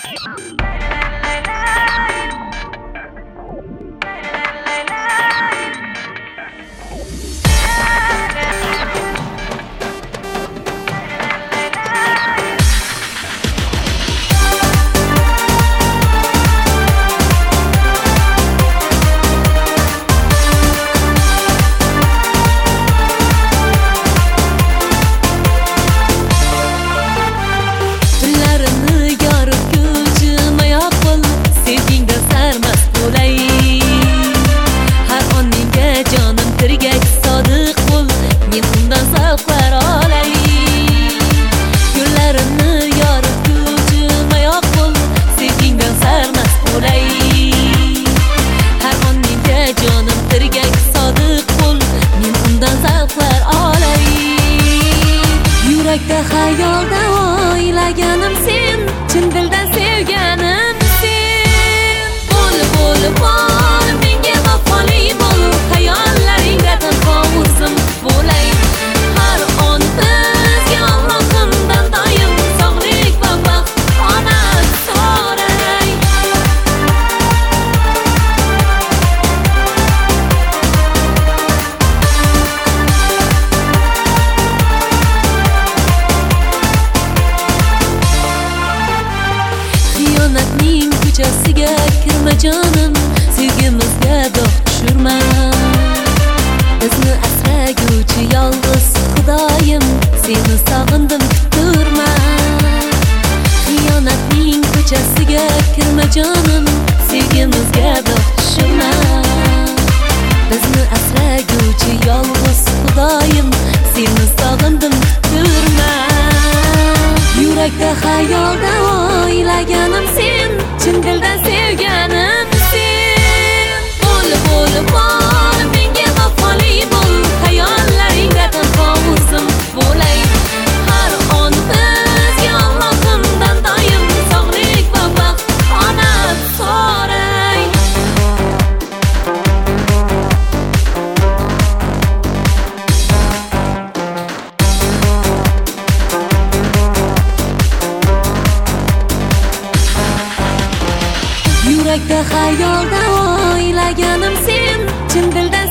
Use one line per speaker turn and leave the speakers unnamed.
Yurakda xayolda o'ylaganim sen, chin dildan sevganim sen. Bo'l menga vafoli bo'l, xayollaringda tanho o'zim bo'lay. Har on bizga Allohimdan doim sog'lik va baxt omad so'ray. Xiyonatning ko'chasiga kirma jonim, sevgimizga dog' tushirma. Bizni asraguvchi yolg'iz Xudoyim, seni sog'indim kuttirma. Xiyonatning ko'chasiga kirma jonim, sevgimizga dog' tushirma. Bizni asraguvchi yolg'iz Xudoyim, seni sog'indim kuttirma. Yurakda xayolda o'ylaganim sen, chin dildan sevganim sen. Bo'l menga vafoli bo'l, xayollaringda tanho o'zim bo'lay. Har on bizga Allohimdan doim sog'lik va baxt omad so'ray. Yurakda xayolda o'ylaganim sen, chin dildan